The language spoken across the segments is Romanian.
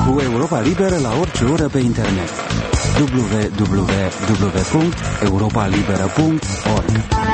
cu Europa Liberă la orice oră pe internet. www.europalibera.org.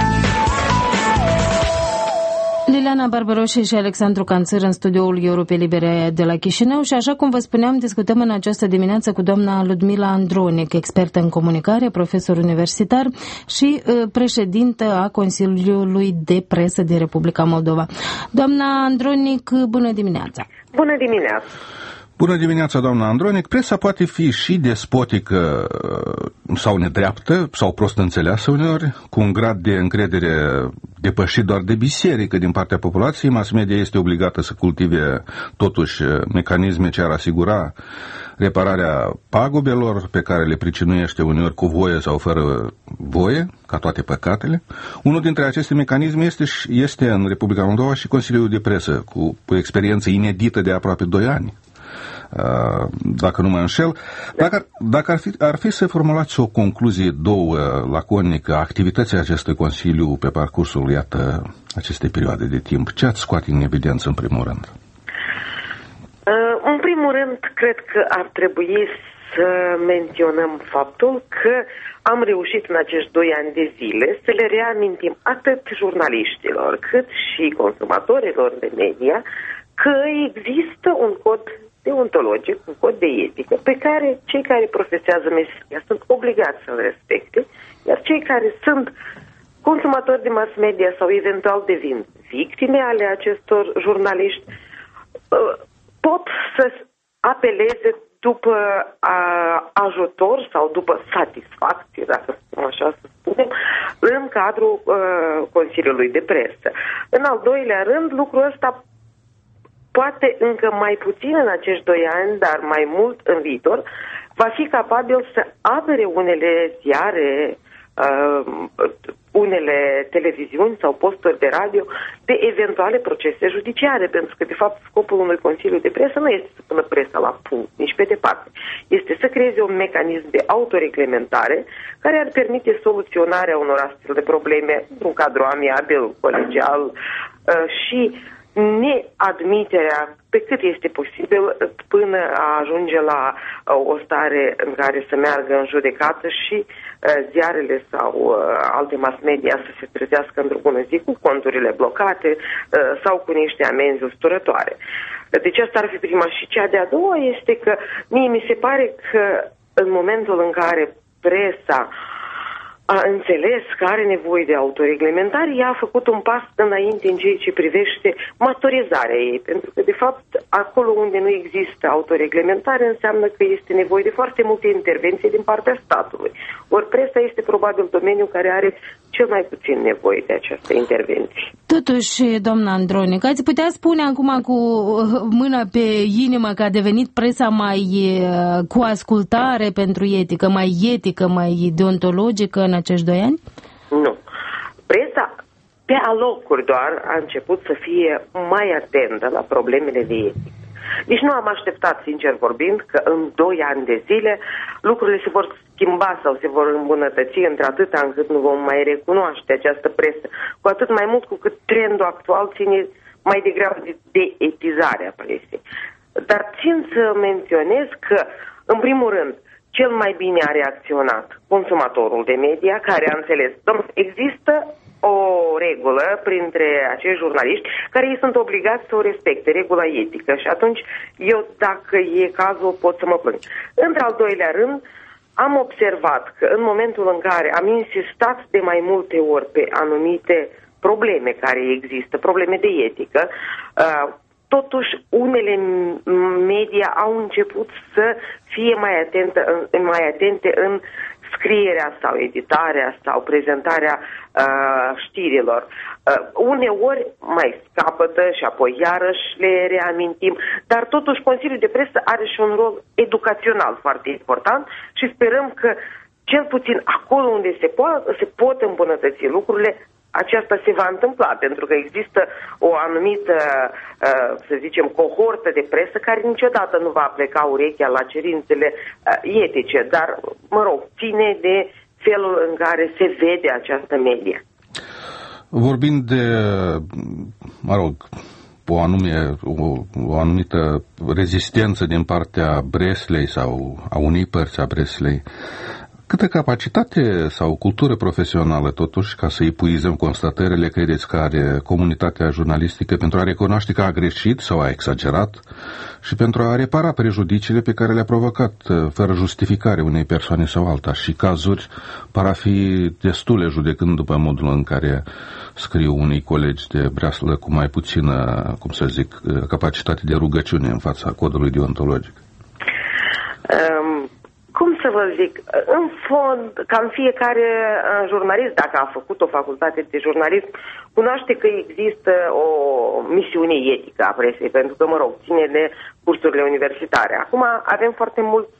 Liliana Barbaroșe și Alexandru Canțăr în studioul Europei Libere de la Chișinău și așa cum vă spuneam, discutăm în această dimineață cu doamna Ludmila Andronic, expertă în comunicare, profesor universitar și președintă a Consiliului de Presă din Republica Moldova. Doamna Andronic, bună dimineața! Bună dimineața! Bună dimineața, doamna Andronic. Presa poate fi și despotică sau nedreaptă sau prost înțeleasă uneori, cu un grad de încredere depășit doar de biserică din partea populației. Mass media este obligată să cultive totuși mecanisme ce ar asigura repararea pagubelor pe care le pricinuiește uneori cu voie sau fără voie, ca toate păcatele. Unul dintre aceste mecanisme este în Republica Moldova și Consiliul de Presă, cu experiență inedită de aproape 2 ani. Dacă nu mă înșel. Dacă ar fi să formulați o concluzie laconică a activității acestui Consiliu pe parcursul, iată, acestei perioade de timp, ce ați scoate în evidență în primul rând? În primul rând, cred că ar trebui să menționăm faptul că am reușit în acești 2 ani de zile să le reamintim atât jurnaliștilor cât și consumatorilor de media că există un cod deontologic, un cod de etică, pe care cei care profesează meseria sunt obligați să-l respecte, iar cei care sunt consumatori de mass media sau eventual devin victime ale acestor jurnaliști pot să apeleze după ajutor sau după satisfacție, dacă așa să spunem, în cadrul Consiliului de Presă. În al doilea rând, lucrul ăsta poate încă mai puțin în acești 2 ani, dar mai mult în viitor, va fi capabil să apere unele ziare, unele televiziuni sau posturi de radio de eventuale procese judiciare, pentru că, de fapt, scopul unui Consiliu de Presă nu este să pună presa la punct, nici pe departe. Este să creeze un mecanism de autoreglementare care ar permite soluționarea unor astfel de probleme într-un cadru amiabil, colegial și neadmiterea pe cât este posibil până a ajunge la o stare în care să meargă în judecată și ziarele sau alte mass media să se trezească într-o bună zi cu conturile blocate sau cu niște amenzi usturătoare. Deci asta ar fi prima. Și cea de-a doua este că mie mi se pare că în momentul în care presa a înțeles că are nevoie de autoreglementare, ea a făcut un pas înainte în ceea ce privește maturizarea ei, pentru că, de fapt, acolo unde nu există autoreglementare înseamnă că este nevoie de foarte multe intervenții din partea statului. Ori presa este probabil domeniul care are cel mai puțin nevoie de această intervenție. Totuși, doamna Andronic, ați putea spune acum cu mâna pe inimă că a devenit presa mai cu ascultare pentru etică, mai deontologică în acești 2 ani? Nu. Presa, pe alocuri doar, a început să fie mai atentă la problemele de etică. Deci nu am așteptat, sincer vorbind, că în 2 ani de zile lucrurile se vor schimba sau se vor îmbunătăți într-atâta încât nu vom mai recunoaște această presă, cu atât mai mult cu cât trendul actual ține mai degrabă de etizarea presei. Dar țin să menționez că, în primul rând, cel mai bine a reacționat consumatorul de media, care a înțeles, există o regulă printre acești jurnaliști care ei sunt obligați să o respecte, regula etică, și atunci eu, dacă e cazul, pot să mă plâng. Într-al doilea rând, am observat că în momentul în care am insistat de mai multe ori pe anumite probleme care există, probleme de etică, totuși unele media au început să fie mai atente în scrierea sau editarea sau prezentarea știrilor. Uneori mai scapătă și apoi iarăși le reamintim, dar totuși Consiliul de Presă are și un rol educațional foarte important și sperăm că cel puțin acolo unde se pot îmbunătăți lucrurile, aceasta se va întâmpla, pentru că există o anumită, să zicem, cohortă de presă care niciodată nu va pleca urechea la cerințele etice, dar, mă rog, ține de felul în care se vede această media. Vorbind de, o anumită rezistență din partea Breslei sau a unei părți a Breslei. Câtă capacitate sau cultură profesională, totuși, ca să epuizăm constatările, credeți că are comunitatea jurnalistică pentru a recunoaște că a greșit sau a exagerat și pentru a repara prejudiciile pe care le-a provocat, fără justificare, unei persoane sau alta? Și cazuri par a fi destule, judecând după modul în care scriu unii colegi de breaslă cu mai puțină, capacitate de rugăciune în fața codului deontologic. Cum să vă zic, în fond, cam fiecare jurnalist, dacă a făcut o facultate de jurnalism, cunoaște că există o misiune etică a presei, pentru că, ține de cursurile universitare. Acum avem foarte mulți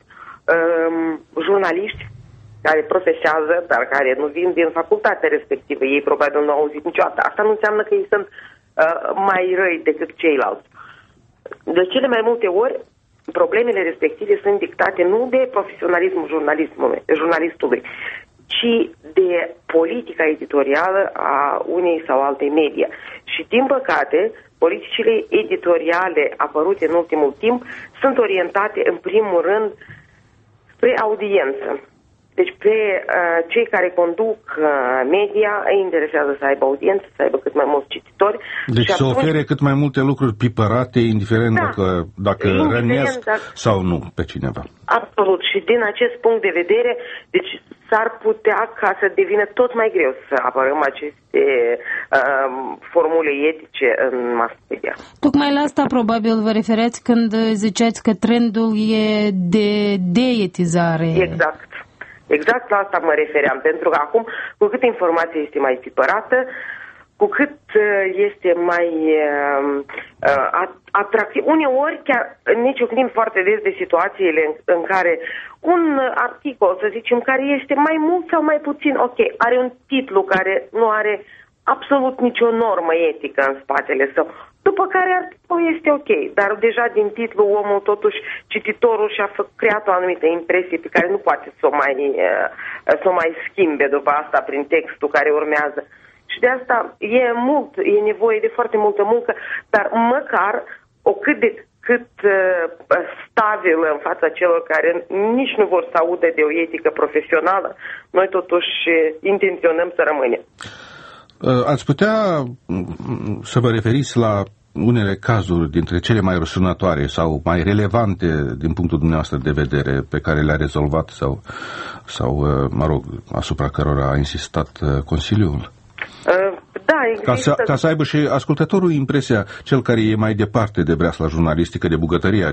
jurnaliști care profesează, dar care nu vin din facultatea respectivă. Ei probabil nu au auzit niciodată. Asta nu înseamnă că ei sunt mai răi decât ceilalți. De cele mai multe ori, problemele respective sunt dictate nu de profesionalismul jurnalistului, ci de politica editorială a unei sau altei media. Și, din păcate, politicile editoriale apărute în ultimul timp sunt orientate, în primul rând, spre audiență. Deci pe cei care conduc media îi interesează să aibă audiență, să aibă cât mai mulți cititori. Deci să ofere cât mai multe lucruri pipărate, indiferent dacă rănesc sau nu pe cineva. Absolut. Și din acest punct de vedere, deci s-ar putea ca să devină tot mai greu să apărăm aceste formule etice în mass media. Tocmai la asta probabil vă refereați când ziceați că trendul e de deetizare. Exact. Exact la asta mă refeream, pentru că acum, cu cât informația este mai tipărată, cu cât este mai atractiv. Uneori chiar ne ciocnim foarte des de situațiile în care un articol, să zicem, care este mai mult sau mai puțin ok, are un titlu care nu are absolut nicio normă etică în spatele său, după care articolul este ok, dar deja din titlu omul, totuși, cititorul și-a creat o anumită impresie pe care nu poate să o mai schimbe după asta prin textul care urmează. Și de asta e nevoie de foarte multă muncă, dar măcar o cât de cât stabilă în fața celor care nici nu vor să audă de o etică profesională, noi totuși intenționăm să rămânem. Ați putea să vă referiți la unele cazuri dintre cele mai răsunătoare sau mai relevante din punctul dumneavoastră de vedere pe care le-a rezolvat sau asupra cărora a insistat Consiliul? Da, există. Ca să aibă și ascultătorul impresia, cel care e mai departe de breasla jurnalistică, de bucătăria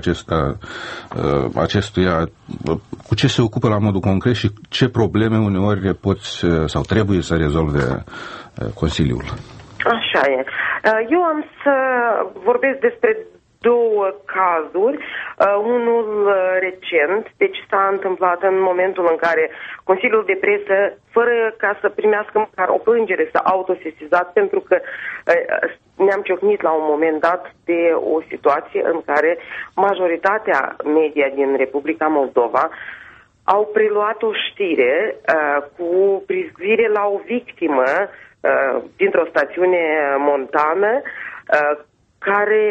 acestuia, cu ce se ocupă la modul concret și ce probleme uneori poți sau trebuie să rezolve Consiliul. Așa e. Eu am să vorbesc despre două cazuri. Unul recent, deci s-a întâmplat în momentul în care Consiliul de Presă, fără ca să primească măcar o plângere, s-a autosesizat, pentru că ne-am ciocnit la un moment dat de o situație în care majoritatea media din Republica Moldova au preluat o știre cu privire la o victimă dintr-o stațiune montană care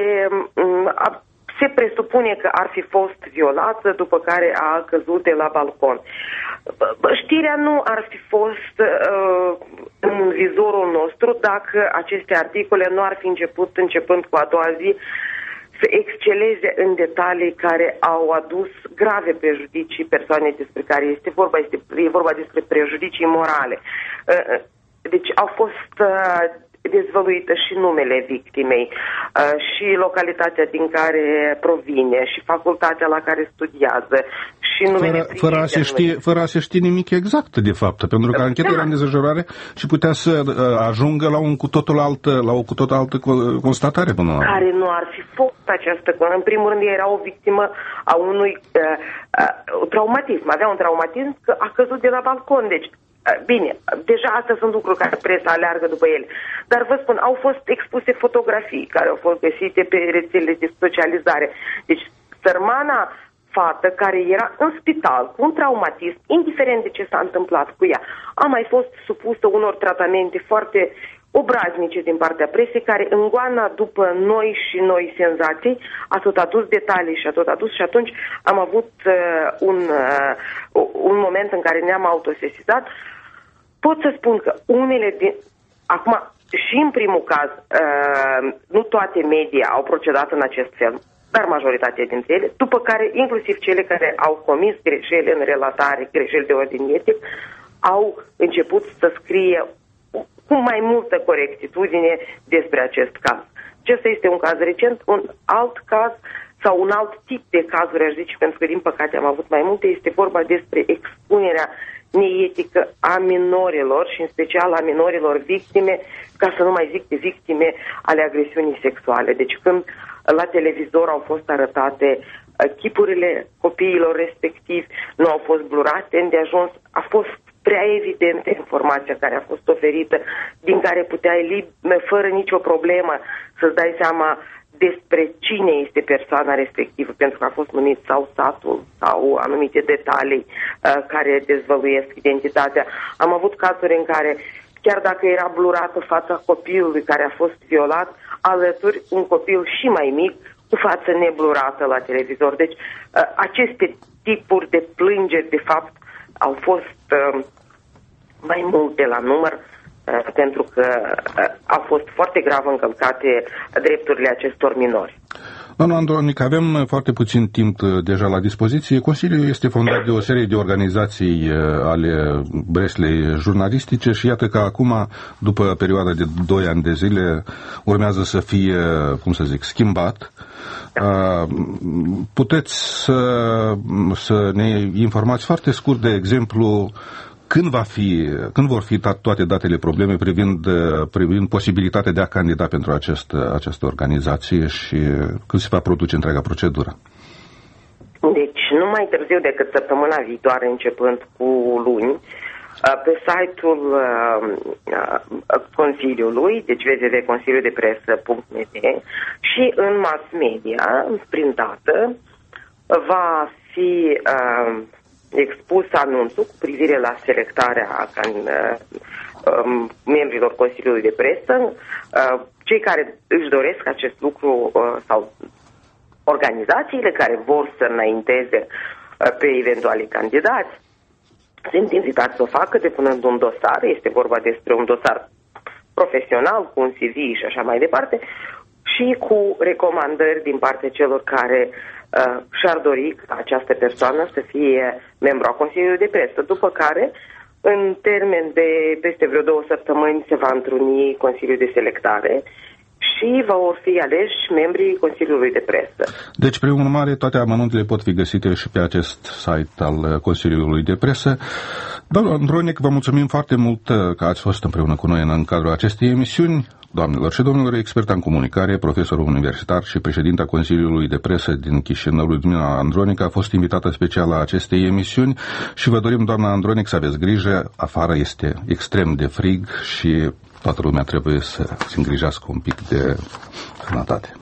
se presupune că ar fi fost violată, după care a căzut de la balcon. Știrea nu ar fi fost în vizorul nostru dacă aceste articole nu ar fi începând cu a doua zi, să exceleze în detalii care au adus grave prejudicii persoanei despre care este vorba. E vorba despre prejudicii morale. Deci au fost dezvăluită și numele victimei, și localitatea din care provine, și facultatea la care studiază, și numele fără a se ști nimic exact, de fapt, pentru că ancheta era în dezăjurare și putea să ajungă la o cu totul altă constatare până la care nu ar fi fost această. În primul rând, era o victimă a unui traumatism. Avea un traumatism că a căzut de la balcon, deci bine, deja astea sunt lucruri care presa aleargă după ele. Dar vă spun, au fost expuse fotografii care au fost găsite pe rețelele de socializare. Deci, sărmana fată care era în spital cu un traumatism, indiferent de ce s-a întâmplat cu ea, a mai fost supusă unor tratamente foarte obraznice din partea presei, care îngoana după noi și noi senzații, a tot adus detalii și a tot adus, și atunci am avut un moment în care ne-am autosesizat. Pot să spun că unele din... Acum, și în primul caz, nu toate media au procedat în acest fel, dar majoritatea dintre ele, după care inclusiv cele care au comis greșeli în relatare, greșeli de ordin etic, au început să scrie cu mai multă corectitudine despre acest caz. Acesta este un caz recent, un alt caz sau un alt tip de cazuri, aș zice, pentru că din păcate am avut mai multe, este vorba despre expunerea neetică a minorilor și în special a minorilor victime, ca să nu mai zic de victime ale agresiunii sexuale. Deci când la televizor au fost arătate chipurile copiilor respectivi, nu au fost blurate îndeajuns, a fost prea evidentă informația care a fost oferită, din care puteai fără nicio problemă să-ți dai seama despre cine este persoana respectivă, pentru că a fost numit sau satul sau anumite detalii care dezvăluiesc identitatea. Am avut cazuri în care, chiar dacă era blurată fața copilului care a fost violat, alături un copil și mai mic cu față neblurată la televizor. Deci aceste tipuri de plângeri, de fapt, au fost mai multe la număr, pentru că au fost foarte grav încălcate drepturile acestor minori. Doamna Andronic, avem foarte puțin timp deja la dispoziție. Consiliul este fondat de o serie de organizații ale breslei jurnalistice și iată că acum, după perioada de 2 ani de zile, urmează să fie, schimbat. Puteți să ne informați foarte scurt, de exemplu, când vor fi toate datele probleme privind posibilitatea de a candida pentru această organizație și când se va produce întreaga procedură? Deci, nu mai târziu decât săptămâna viitoare, începând cu luni, pe site-ul Consiliului, deci www.consiliudepresă.md, și în mass media, printată, va fi expus anunțul cu privire la selectarea membrilor Consiliului de Presă. Cei care își doresc acest lucru sau organizațiile care vor să înainteze pe eventualii candidați sunt invitați să o facă depunând un dosar. Este vorba despre un dosar profesional, cu un CV și așa mai departe, și cu recomandări din partea celor care și-ar dori ca această persoană să fie membru a Consiliului de Presă, după care, în termen de peste vreo 2 săptămâni, se va întruni Consiliul de Selectare și vor fi aleși membrii Consiliului de Presă. Deci, prin urmare, toate amănuntele pot fi găsite și pe acest site al Consiliului de Presă. Doamna Andronic, vă mulțumim foarte mult că ați fost împreună cu noi în cadrul acestei emisiuni. Doamnelor și domnilor, expert în comunicare, profesor universitar și președinta Consiliului de Presă din Chișinău, Ludmila Andronic, a fost invitată special la acestei emisiuni și vă dorim, doamna Andronic, să aveți grijă. Afară este extrem de frig și toată lumea trebuie să se îngrijească un pic de sănătate.